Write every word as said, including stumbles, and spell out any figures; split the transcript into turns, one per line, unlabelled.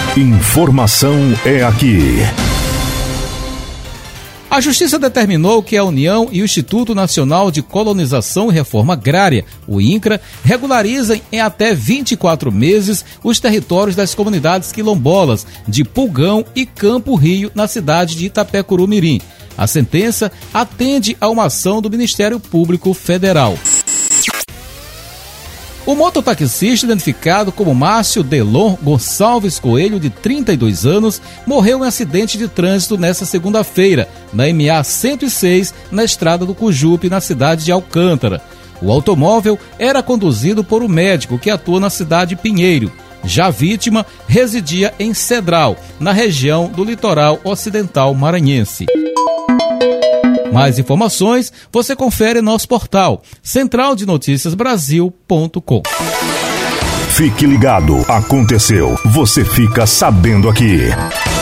Informação é aqui.
A Justiça determinou que a União e o Instituto Nacional de Colonização e Reforma Agrária, o INCRA, regularizem em até vinte e quatro meses os territórios das comunidades quilombolas de Pulgão e Campo Rio, na cidade de Itapecuru-Mirim. A sentença atende a uma ação do Ministério Público Federal. O mototaxista, identificado como Márcio Delon Gonçalves Coelho, de trinta e dois anos, morreu em acidente de trânsito nesta segunda-feira, na M A cento e seis, na estrada do Cujupe, na cidade de Alcântara. O automóvel era conduzido por um médico que atua na cidade de Pinheiro. Já a vítima residia em Cedral, na região do litoral ocidental maranhense. Mais informações você confere em nosso portal central de noticias brasil ponto com.
Fique ligado, aconteceu, você fica sabendo aqui.